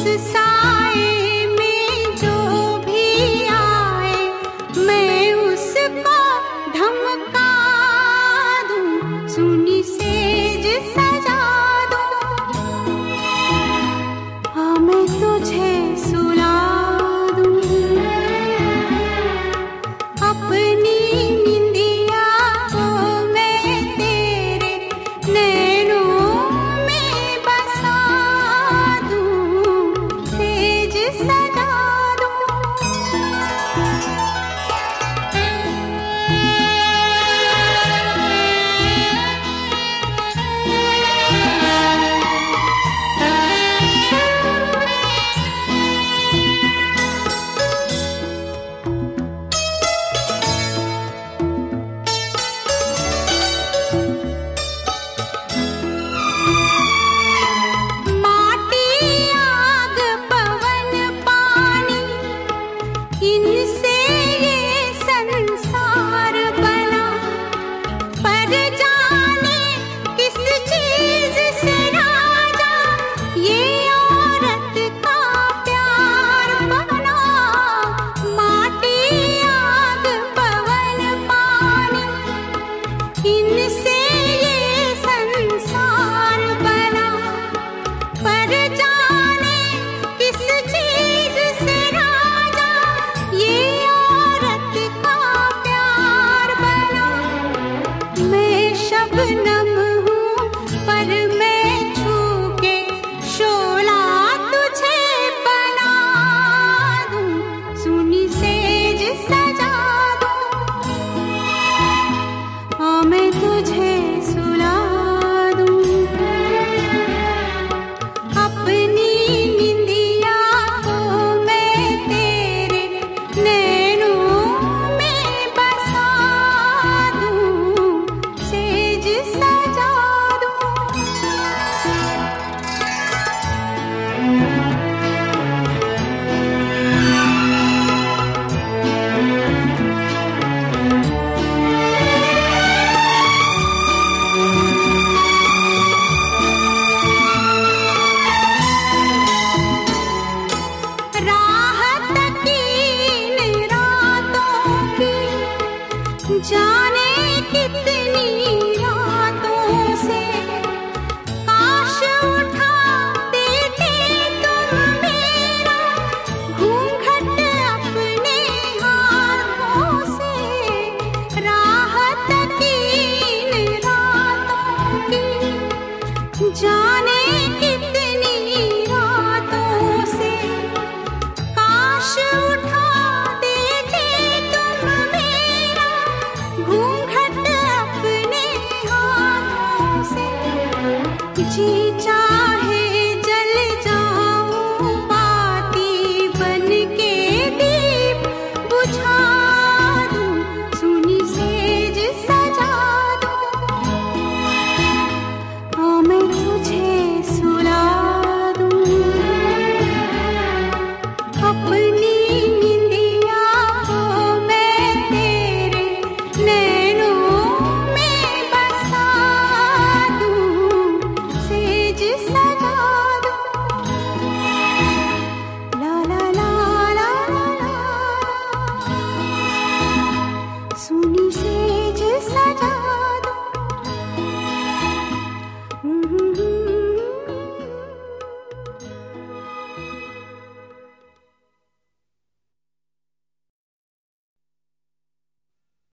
साए में जो भी आए मैं उसको धमका दूं, सुनी सेज सजा दूं, हाँ मैं तुझे सुला दूं, अपनी निंदिया को मैं तेरे नैनों में बसा दूं, सेज सजा दूं। माटी आग पवन पानी इनसे ये संसार बना, पर जाने किस चीज से राजा ये औरत का प्यार बना। माटी आग पवन पानी इनसे ये संसार बना, पर जाने किस चीज से राजा ये औरत का प्यार बना। मैं शबनम हूँ पर मैं छू के शोला तुझे बना दूं, सुनी सेज सजा दूं, हाँ मैं तुझे सुला दूं, अपनी निंदिया को मैं तेरे नैनों में बसा दूं, सेज सजा दूं। राहत की इन रातों की जाने कितनी रातों से काश उठा देते तुम मेरा घूंघट अपने हाथों से। राहत की इन रातों की जाने कितनी रातों से काश उठा देते तुम मेरा घूंघट अपने हाथों से। जी चाहे